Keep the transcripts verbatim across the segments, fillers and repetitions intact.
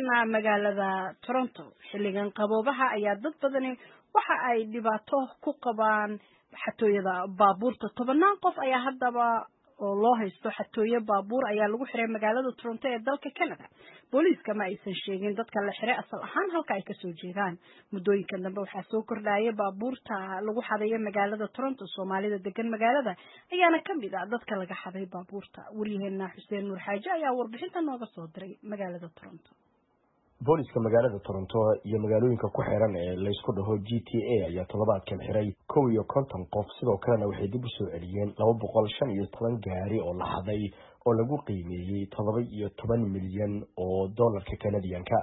hormarina magaalada Toronto xilligan qaboobaha ayaa dad badani waxa ay dhibaato ku qabaan xatooyada baabuurta tobanaan qof ayaa haddaba oo loo haysto xatooyo baabuur ayaa lagu xiray magaalada Toronto ee dalka Canada booliiska ma aysan sheegin dadka la xiray asal ahaan halka ay ka soo jeedaan muddooyinka dambe waxaa soo kordhaya baabuurta lagu xaday magaalada Toronto Soomaalida degan magaalada ayaana ka mid ah dadka laga xaday baabuurta wariyaheena Xuseen Nuur Xaaji ayaa warbixinta nooga soo diray magaalada Toronto booliiska magaalada Toronto iyo magaalooyinka ku xiran ee la isku dhaho G T A ayaa toddobaadkan xiray kow iyo konton qof sidoo kalena waxay dib u soo celiyeen laba boqol shan iyo toban gaari oo la xaday oo lagu qiimeeyay todoba iyo toban milyan oo dollarka Canadianka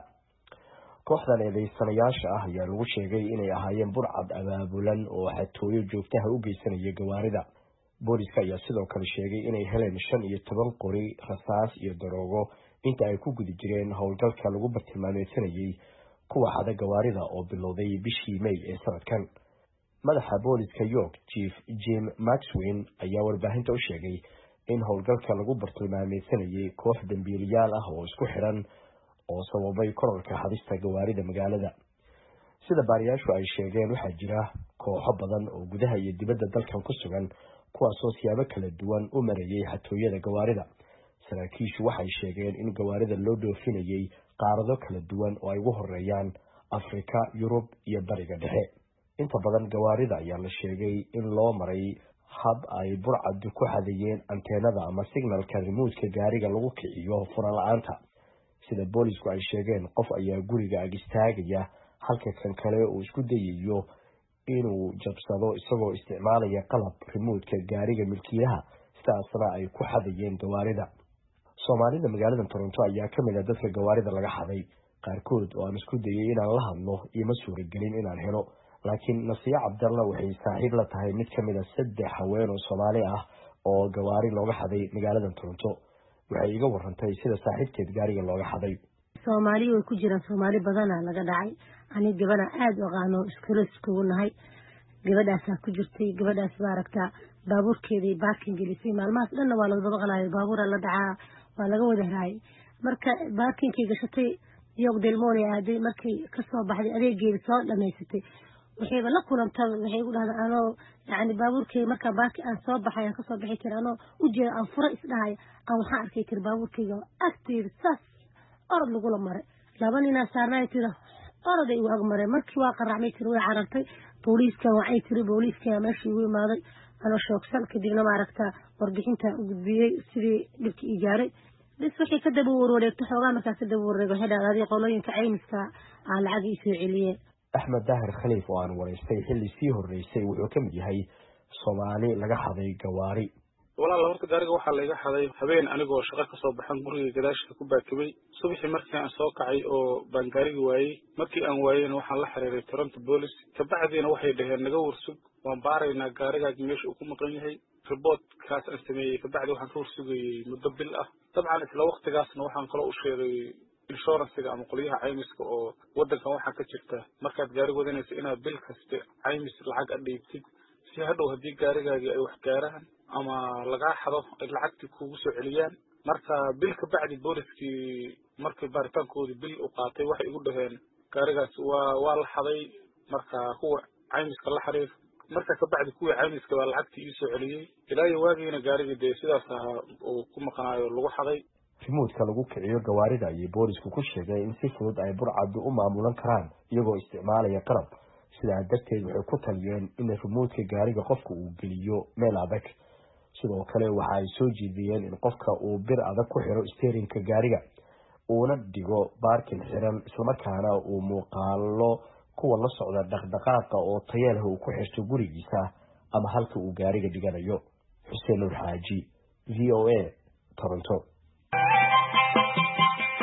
kooxdan eedeysanayaasha ah ayaa lagu sheegay inay ahaayeen burcad abaabulan oo xatooyo joogtaha u geysanaya gawaarida booliiska ayaa sidoo kale sheegay inay heleen shan iyo toban qori rasaas iyo daroogo inta ay ku gudi jireen howlgalka lagu bartilmaameedsanayay kuwa xada gawaarida oo bilowday bishii May ee sanadkan madaxa booliiska York Chief Jim Maxwell ayaa warbaahinta u sheegay in howlgalka lagu bartilmaameedsanayay koox dambiilayaal ah oo isku xiran oo sababay kororka xadista gawaarida magaalada sida baariyaashu ay sheegeen waxaa jira kooxo badan oo gudaha iyo dibadda dalkan ku sugan kuwaasoo siyaabo kala duwan u marayay xatooyada gawaarida saraakiishu waxay sheegeen in gawaarida loo dhoofinayay qaarado kala duwan oo ay ugu horeeyaan Afrika, Yurub iyo Bariga Dhexe inta badan gawaarida ayaa la sheegay in loo maray hab ay burcad ku xadayeen anteenada ama signalka remote-ka gaariga lagu kiciyo furan la'aanta sida booliisku ay sheegeen qof ayaa guriga ag istaagaya halka kan kale uu isku dayayo inuu jabsado isagoo isticmaalaya qalab remote-ka gaariga milkiilaha sidaasna ay ku xadayeen gawaarida Soomaalida magaalada Toronto ayaa ka mid ah dadka gawaarida laga xaday qaarkood oo aan isku dayay inaan la hadlo iyo ma suuragelin inaan helo laakiin Nasiya Cabdalla waxay saaxiib la tahay mid ka mid ah saddex haween oo Soomaali ah oo gawaari looga xaday magaalada Toronto waxay iga warantay sida saaxiibteed gaariga looga xaday Soomaali way ku jiraan Soomaali badan laga dhacay ani gabadha aad u qaano isku nahay gabadhaas ku jirtay gabadhaas baaragta baabuurkeedii parking gelisay maalmahaas dhan waa laga baqalayo baabuur la dhacaa waa laga wada raay marka parking-kii gashatay iyo delmooni aaday markii ka soo baxday adeegeeda soo dhameysatay waxay la kulantay waxay u dhahdaan ano yaani baabuurkii marka parking aan soo baxay aan ka soo bixi karaa ano u jeedo aan fura isdhahay aan waxa arkay kir baabuurkayga agteeda saas orod lagu la maray laba nin saarnay tira orod ay uga maray markii waa qaracmay tira way carartay booliiska waxay tiri booliiska meeshii u imaaday ana shoogsan kadibna ma aragta warbixinta u gudbiyay sidii dhibkii gaaray bas waxay ka daba wareegtay xoogaa markaa ka daba wareegay xidhaadii qolooyinka caymiska aan lacag isoo celiyay Axmed Dahir Khaliif oo aan wareystay xilli sii horeysay wuxuu ka mid yahay Soomaali laga xaday gawaari walaal horta gaariga waxa laga xaday habeen anigoo shaqo ka soo baxan guriga gadaashka ku baakibay subaxii markii aan soo kacay oo baan gaariga waayay markii aan waayeen waxaan la xiriiray Toronto Police kabacdina waxay dhaheen naga warsug waan baaraynaa gaariga meesha uu ku maqan yahay report kaas aan sameeyay kabacdi waxaan ka warsugay muddo bil ah dabcan isla waqtigaasna waxaan kala u sheegay insurance-ga ama qoliyaha caymiska oo wadankan waxa ka jirta markaad gaariga wadanayso inaad bil kasta caymis lacag adheybtid si hadhow hadii gaarigaagi ay wax gaaraan ama laga xado lacagtii kugu soo celiyaan marka bil ka bacdi booliskii markii baaritaankoodii bil u qaatay waxay igu dhaheen gaarigaas waa waa la xaday marka kuwa caymiska la xariir marka ka bacdi kuwa caymiska waa lacagtii ii soo celiyay ilaa waagiina gaariga de sidaas oo ku maqnaayo lagu xaday remote-ka lagu kiciyo gawaarida ayay boolisku ku sheegay in si fudud ay burcadu u maamulan karaan iyagoo isticmaalaya qalab sidaa darteed waxay ku taliyeen in remote-ka gaariga qofka uu geliyo meel adag sidoo kale waxa ay soo jeediyeen in qofka uu bir adag ku xiro steering-ka gaariga uuna dhigo parking xiran isla markaana uu muuqaalo kuwa la socda dhaqdhaqaaqa oo tayo leh uu ku xirto gurigiisa ama halka uu gaariga dhiganayo Xuseen Nuur Xaaji V O A Toronto.